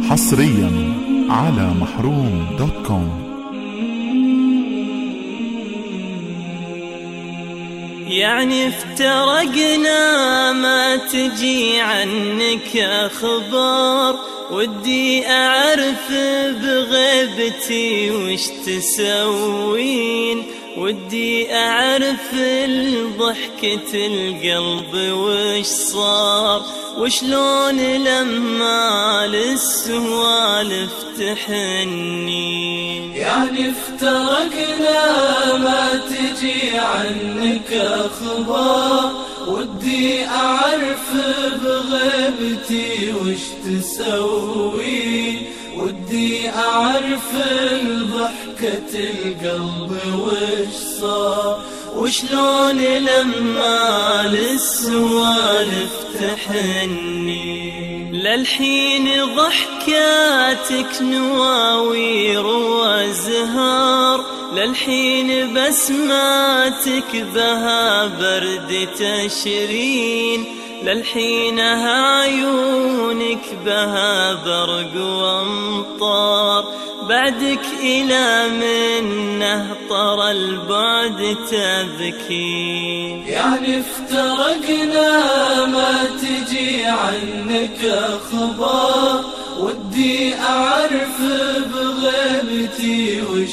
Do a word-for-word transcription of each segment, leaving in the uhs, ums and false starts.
حصريا على محروم دوت كوم. يعني افترقنا ما تجي عنك أخبار، ودي أعرف بغيبتي وش تسوين، ودي أعرف الضحكة القلب وش صار، وشلون لما للسوالف تحنين. يعني افترقنا ما تجي عنك أخبار، ودي أعرف بغيبتي وش تسوين، ودي أعرف الضحكة القلب وش صار، وشلون لما للسوالف تحنين. للحين ضحكاتك نواوير وازهار، للحين بسماتك بها برد تشرين، للحين عيونك بها برق وامطار، بعدك إلى منه طر البعد تبكين. يعني افترقنا ما تجي عنك أخبار، ودي أعرف بغيبتي وش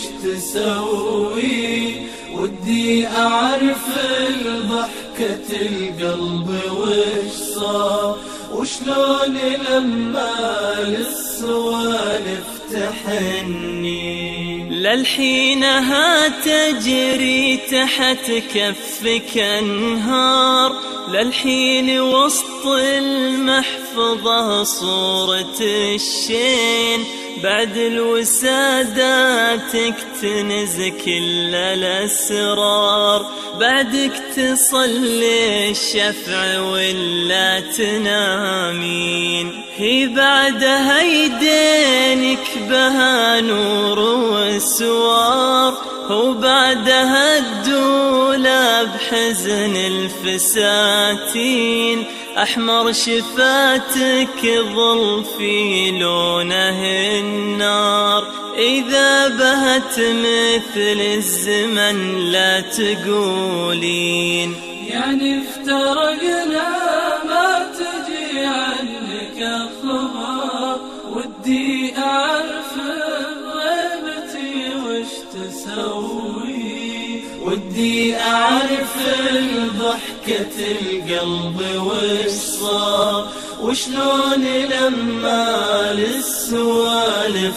تسوي، ودي أعرف الضحكة القلب وش صار، وشلون لما للسوالف تحنين. للحينها تجري تحت كفك انهار، للحين وسط المحفظة صورة الشين، بعد الوساداتك تنز كل الأسرار، بعدك تصلي الشفع ولا تنامين، هي بعدها يدينك بها نور وسوار، هو بعدها الدولة بحزن الفساتين، أحمر شفاتك ظل في لونه النار، إذا بهت مثل الزمن لا تقولين. يعني افترقنا ما تجي عنك أخبار، ودي أعرف بغيبتي وش تسوي، ودي أعرف الضحكة القلب وش صار، وشلون لما للسوالف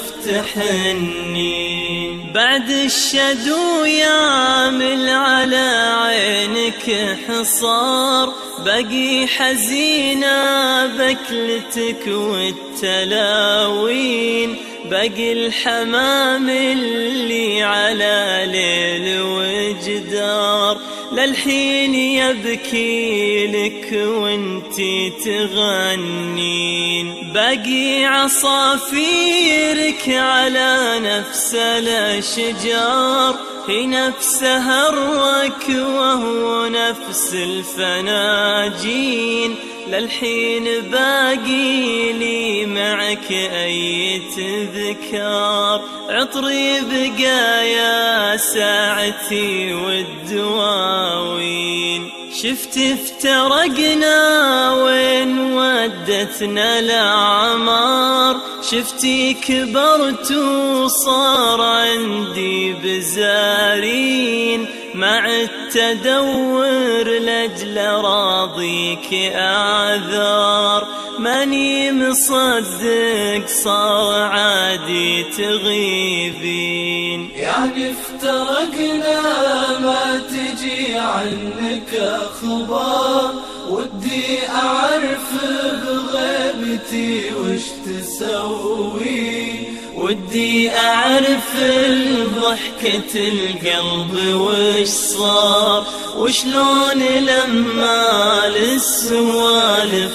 تحنين. بعد الشدو يعمل على عينك حصار، بقي حزينة بكلتك والتلاوين، بقي الحمام اللي على ليل وجدار، للحين يبكي لك وانتي تغنين، باقي عصافيرك على نفس الأشجار، هي نفسها الركوة وهو نفس الفناجين، للحين باقي لي معك أي تذكار، عطري بقى يا ساعتي والدواوين. شفت افترقنا وين ودتنا الأعمار، شفتي كبرت وصار عندي بزارين، مع التدور لجل راضيك أعذار، ماني مصدق صار عادي تغيبين. يعني افترقنا ما تجي عنك أخبار، ودي أعرف بغيبتي وش تسوي، ودي أعرف الضحكة القلب وش صار، وشلون لما للسوالف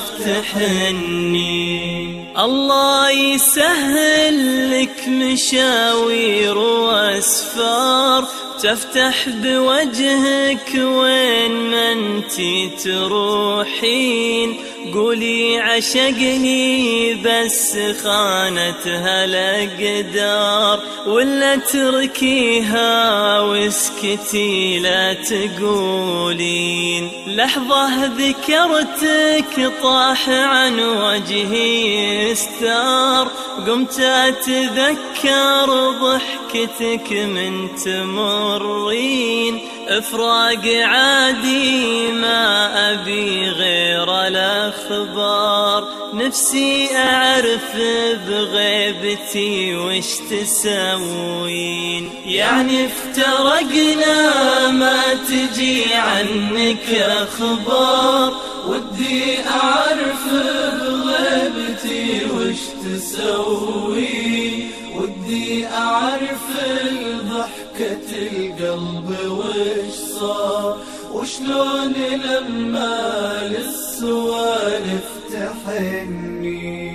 تحنين. الله يسهل لك مشاوير وأسفار، تفتح بوجهك وين ما انتي تروحين، قولي عشقني بس خانتها الأقدار، ولا تركيها واسكتي لا تقولين. لحظة ذكرتك طاح عن وجهي استار، قمت أتذكر ضحكتك من تمرين. إفراق عادي ما أبي غير الأخبار، نفسي أعرف بغيبتي وش تسوين. يعني افترقنا ما تجي عنك أخبار، ودي أعرف بغيبتي وش تسوين. ودي أعرف ضحكة القلب وش صار، وشلون لما للسوالف تحني.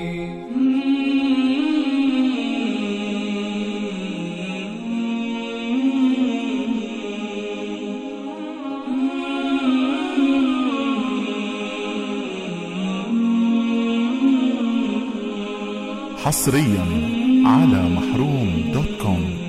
حصريا على محروم دوت كوم.